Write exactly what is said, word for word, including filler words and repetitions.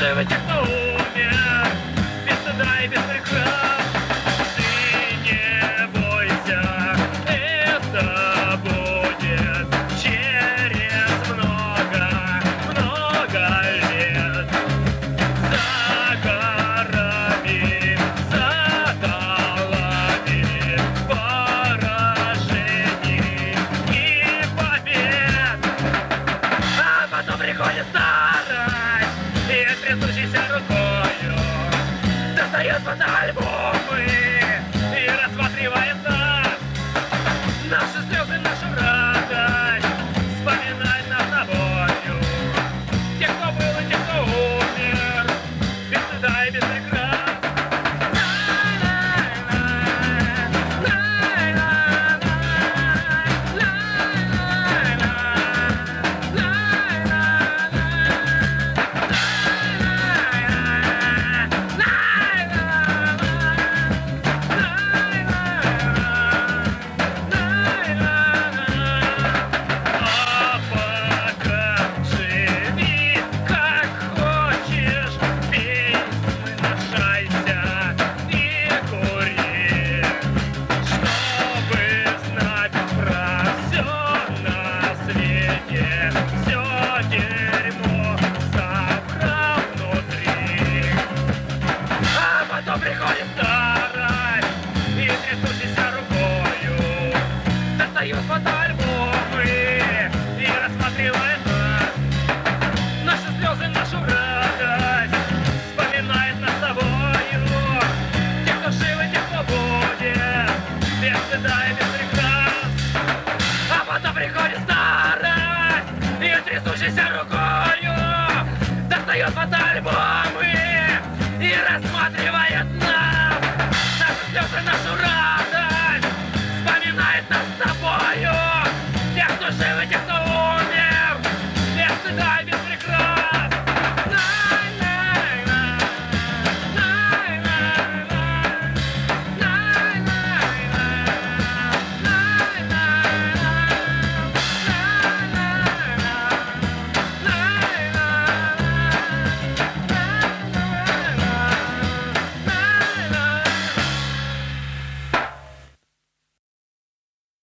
живы, те, кто умер, без стыда и без прикрас. Ты не бойся, это будет через много, много лет. За горами, за долами, поражений и побед. А потом приходит старость, и трясущейся рукою достает фотоальбомы и рассматривает нас. Наши слезы, нашу радость, вспоминает нас тобою. Те, кто был и те, кто умер, без стыда и без прикрас. А пока живи, как хочешь, пей, соглашайся и кури, чтобы знать про все на свете, все дерьмо собрал внутри. А потом приходит старость, и трясущейся рукою достает фотоальбомы и рассматривает нас. Наши слезы, нашу радость, вспоминает нас с тобою. Те, кто жив и те, кто будет, без стыда и без прикрас. А потом приходит старость, и трясущейся рукою достает фотоальбомы и рассматривает нас. Наши слезы, нашу радость, вспоминает нас с тобою.